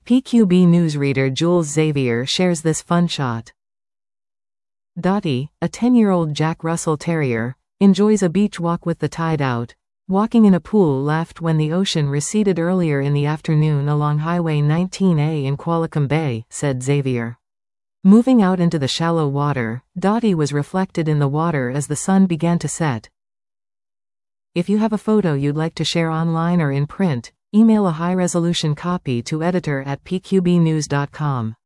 PQB newsreader Jules Xavier shares this fun shot. Dottie, a 10-year-old Jack Russell Terrier, enjoys a beach walk with the tide out, walking in a pool left when the ocean receded earlier in the afternoon along Highway 19A in Qualicum Bay, said Xavier. Moving out into the shallow water, Dottie was reflected in the water as the sun began to set. If you have a photo you'd like to share online or in print, email a high-resolution copy to editor@pqbnews.com.